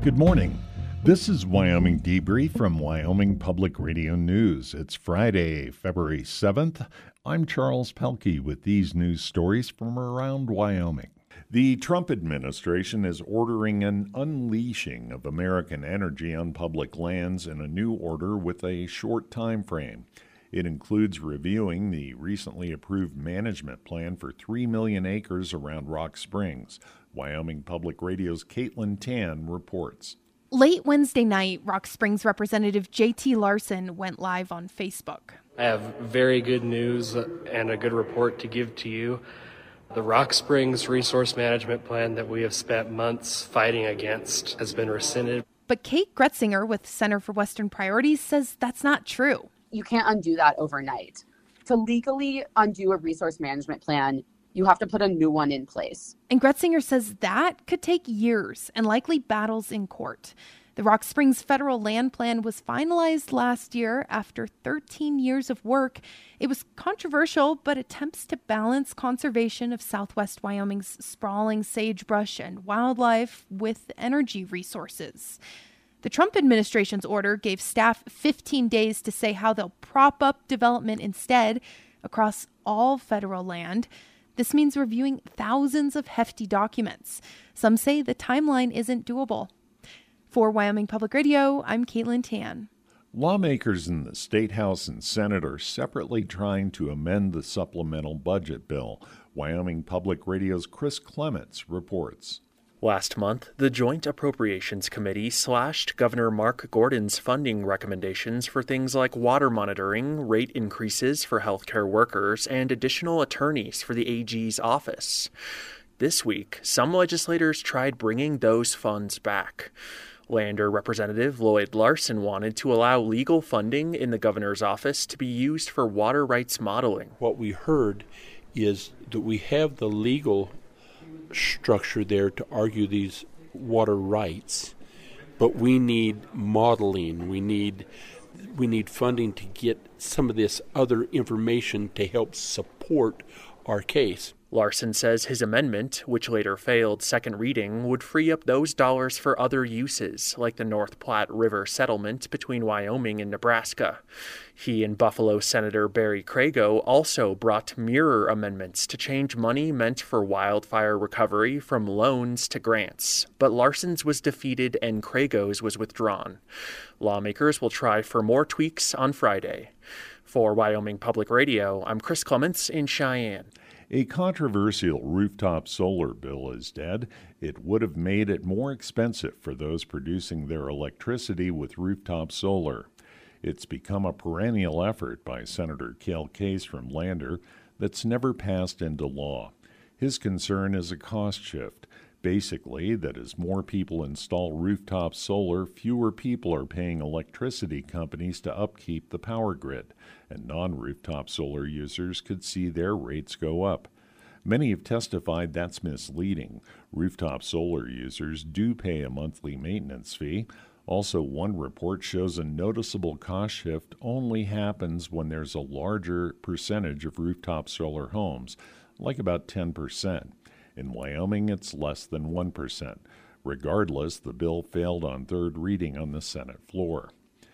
Good morning. This is Wyoming Debrief from Wyoming Public Radio News. It's Friday, February 7th. I'm Charles Pelkey with these news stories from around Wyoming. The Trump administration is ordering an unleashing of American energy on public lands in a new order with a short time frame. It includes reviewing the recently approved management plan for 3 million acres around Rock Springs. Wyoming Public Radio's Caitlin Tan reports. Late Wednesday night, Rock Springs Representative J.T. Larson went live on Facebook. I have very good news and a good report to give to you. The Rock Springs Resource Management Plan that we have spent months fighting against has been rescinded. But Kate Gretzinger with Center for Western Priorities says that's not true. You can't undo that overnight. To legally undo a resource management plan, you have to put a new one in place. And Gretzinger says that could take years and likely battles in court. The Rock Springs federal land plan was finalized last year after 13 years of work. It was controversial, but attempts to balance conservation of southwest Wyoming's sprawling sagebrush and wildlife with energy resources. The Trump administration's order gave staff 15 days to say how they'll prop up development instead across all federal land. This means reviewing thousands of hefty documents. Some say the timeline isn't doable. For Wyoming Public Radio, I'm Caitlin Tan. Lawmakers in the State House and Senate are separately trying to amend the supplemental budget bill. Wyoming Public Radio's Chris Clements reports. Last month, the Joint Appropriations Committee slashed Governor Mark Gordon's funding recommendations for things like water monitoring, rate increases for healthcare workers, and additional attorneys for the AG's office. This week, some legislators tried bringing those funds back. Lander Representative Lloyd Larson wanted to allow legal funding in the governor's office to be used for water rights modeling. What we heard is that we have the legal structure there to argue these water rights, but we need modeling. We need funding to get some of this other information to help support our case. Larson says his amendment, which later failed second reading, would free up those dollars for other uses, like the North Platte River settlement between Wyoming and Nebraska. He and Buffalo Senator Barry Crago also brought mirror amendments to change money meant for wildfire recovery from loans to grants. But Larson's was defeated and Crago's was withdrawn. Lawmakers will try for more tweaks on Friday. For Wyoming Public Radio, I'm Chris Clements in Cheyenne. A controversial rooftop solar bill is dead. It would have made it more expensive for those producing their electricity with rooftop solar. It's become a perennial effort by Senator Cale Case from Lander that's never passed into law. His concern is a cost shift. Basically, that as more people install rooftop solar, fewer people are paying electricity companies to upkeep the power grid, and non-rooftop solar users could see their rates go up. Many have testified that's misleading. Rooftop solar users do pay a monthly maintenance fee. Also, one report shows a noticeable cost shift only happens when there's a larger percentage of rooftop solar homes, like about 10%. In Wyoming, it's less than 1%. Regardless, the bill failed on third reading on the Senate floor.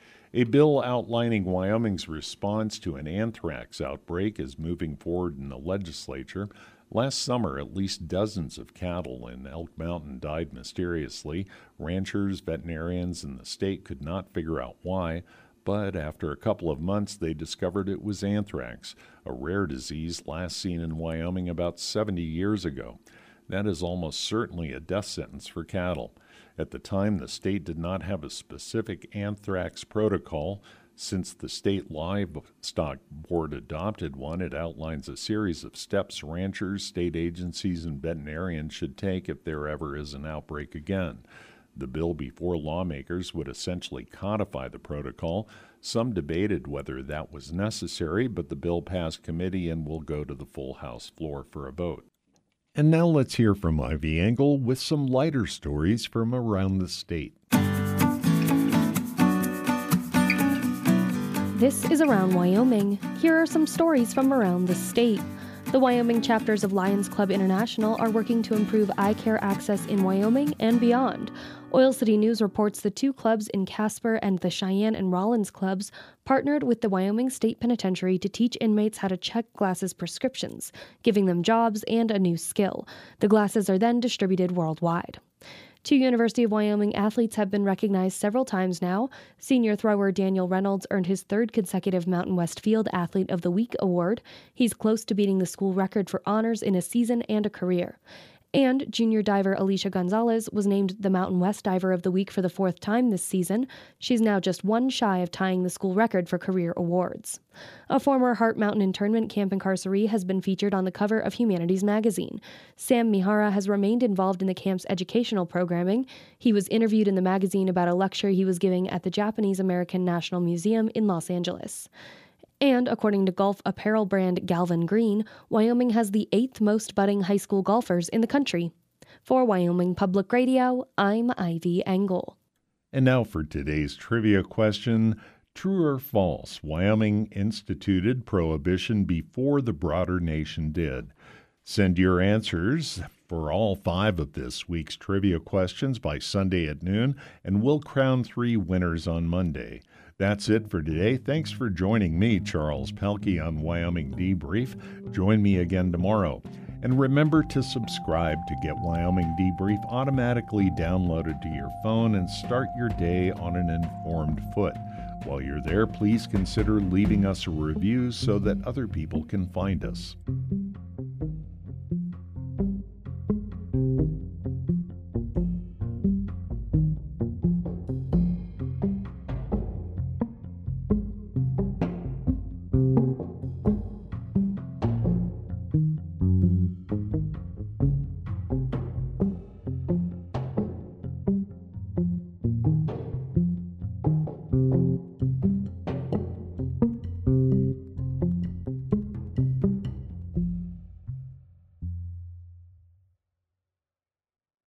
A bill outlining Wyoming's response to an anthrax outbreak is moving forward in the legislature. Last summer, at least dozens of cattle in Elk Mountain died mysteriously. Ranchers, veterinarians, and the state could not figure out why. But after a couple of months, they discovered it was anthrax, a rare disease last seen in Wyoming about 70 years ago. That is almost certainly a death sentence for cattle. At the time, the state did not have a specific anthrax protocol. Since the state livestock board adopted one, it outlines a series of steps ranchers, state agencies, and veterinarians should take if there ever is an outbreak again. The bill before lawmakers would essentially codify the protocol. Some debated whether that was necessary, but the bill passed committee and will go to the full House floor for a vote. And now let's hear from Ivy Engel with some lighter stories from around the state. This is Around Wyoming. Here are some stories from around the state. The Wyoming chapters of Lions Club International are working to improve eye care access in Wyoming and beyond. Oil City News reports the two clubs in Casper and the Cheyenne and Rollins clubs partnered with the Wyoming State Penitentiary to teach inmates how to check glasses prescriptions, giving them jobs and a new skill. The glasses are then distributed worldwide. Two University of Wyoming athletes have been recognized several times now. Senior thrower Daniel Reynolds earned his third consecutive Mountain West Field Athlete of the Week award. He's close to beating the school record for honors in a season and a career. And junior diver Alicia Gonzalez was named the Mountain West Diver of the Week for the fourth time this season. She's now just one shy of tying the school record for career awards. A former Heart Mountain internment camp incarceree has been featured on the cover of Humanities magazine. Sam Mihara has remained involved in the camp's educational programming. He was interviewed in the magazine about a lecture he was giving at the Japanese American National Museum in Los Angeles. And according to golf apparel brand Galvin Green, Wyoming has the 8th most budding high school golfers in the country. For Wyoming Public Radio, I'm Ivy Engel. And now for today's trivia question. True or false, Wyoming instituted prohibition before the broader nation did? Send your answers for all 5 of this week's trivia questions by Sunday at noon, and we'll crown 3 winners on Monday. That's it for today. Thanks for joining me, Charles Pelkey, on Wyoming Debrief. Join me again tomorrow. And remember to subscribe to get Wyoming Debrief automatically downloaded to your phone and start your day on an informed foot. While you're there, please consider leaving us a review so that other people can find us.